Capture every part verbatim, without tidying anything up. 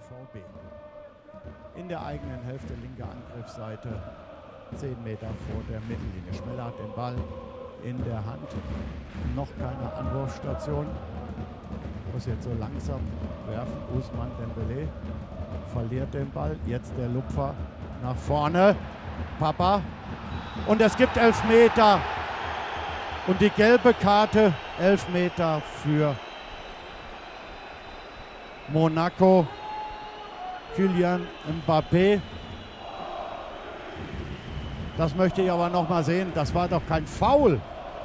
B. In der eigenen Hälfte, linke Angriffsseite, zehn Meter vor der Mittellinie. Schmeller hat den Ball in der Hand. Noch keine Anwurfstation. Muss jetzt so langsam werfen. Ousmane Dembélé verliert den Ball. Jetzt der Lupfer nach vorne. Papa. Und es gibt Elfmeter. Und die gelbe Karte, Elfmeter für Monaco. Kylian Mbappé. Das möchte ich aber noch mal sehen. Das war doch kein Foul.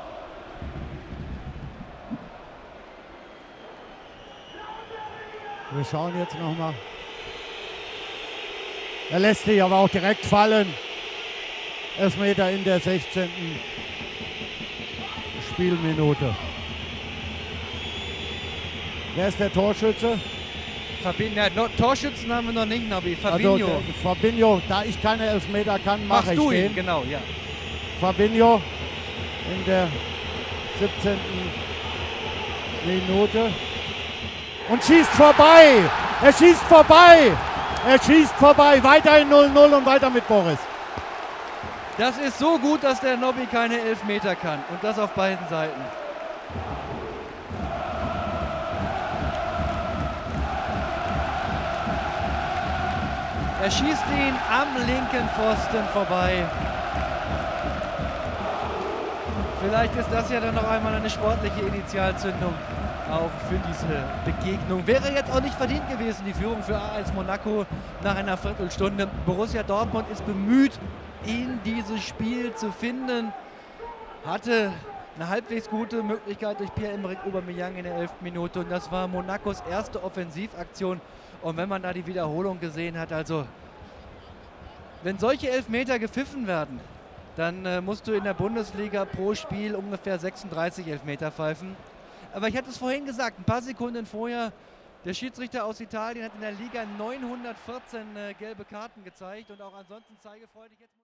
Wir schauen jetzt noch mal. Er lässt sich aber auch direkt fallen. Elfmeter in der sechzehnten Spielminute. Wer ist der Torschütze? Fabinho, ja, no, Torschützen haben wir noch nicht, Nobby. Fabinho. Also, der, Fabinho, da ich keine Elfmeter kann, mache ich du den. ihn, genau, ja. Fabinho in der siebzehnten Minute. Und schießt vorbei. Er schießt vorbei. Er schießt vorbei. Weiterhin null null und weiter mit Boris. Das ist so gut, dass der Nobby keine Elfmeter kann. Und das auf beiden Seiten. Er schießt ihn am linken Pfosten vorbei. Vielleicht ist das ja dann noch einmal eine sportliche Initialzündung auch für diese Begegnung. Wäre jetzt auch nicht verdient gewesen, die Führung für A S Monaco nach einer Viertelstunde. Borussia Dortmund ist bemüht, in dieses Spiel zu finden. Hatte eine halbwegs gute Möglichkeit durch Pierre-Emerick Aubameyang in der elften Minute. Und das war Monacos erste Offensivaktion. Und wenn man da die Wiederholung gesehen hat, also wenn solche Elfmeter gepfiffen werden, dann äh, musst du in der Bundesliga pro Spiel ungefähr sechsunddreißig Elfmeter pfeifen. Aber ich hatte es vorhin gesagt, ein paar Sekunden vorher, der Schiedsrichter aus Italien hat in der Liga neunhundertvierzehn äh, gelbe Karten gezeigt und auch ansonsten zeigefreudig jetzt...